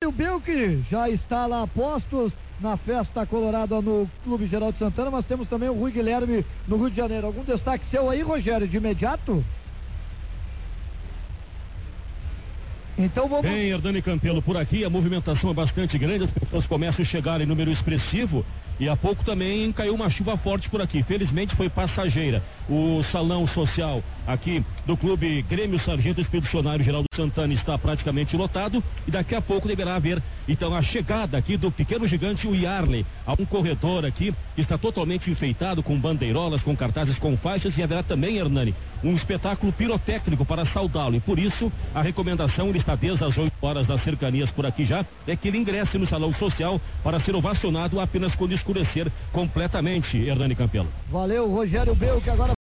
O Belk já está lá a postos na festa colorada no Clube Geraldo Santana, mas temos também o Rui Guilherme no Rio de Janeiro. Algum destaque seu aí, Rogério, de imediato? Então vamos... Bem, Hernani Campelo, por aqui a movimentação é bastante grande, as pessoas começam a chegar em número expressivo e há pouco também caiu uma chuva forte por aqui, felizmente foi passageira. O salão social aqui do Clube Grêmio Sargento Expedicionário Geraldo Santana está praticamente lotado e daqui a pouco deverá haver então a chegada aqui do pequeno gigante, o Yarley. Há um corredor aqui que está totalmente enfeitado com bandeirolas, com cartazes, com faixas, e haverá também, Hernani, um espetáculo pirotécnico para saudá-lo, e por isso a recomendação, ele está desde as 8 horas das cercanias por aqui já, é que ele ingresse no salão social para ser ovacionado apenas quando escurecer completamente, Hernani Campelo. Valeu, Rogério Belk, agora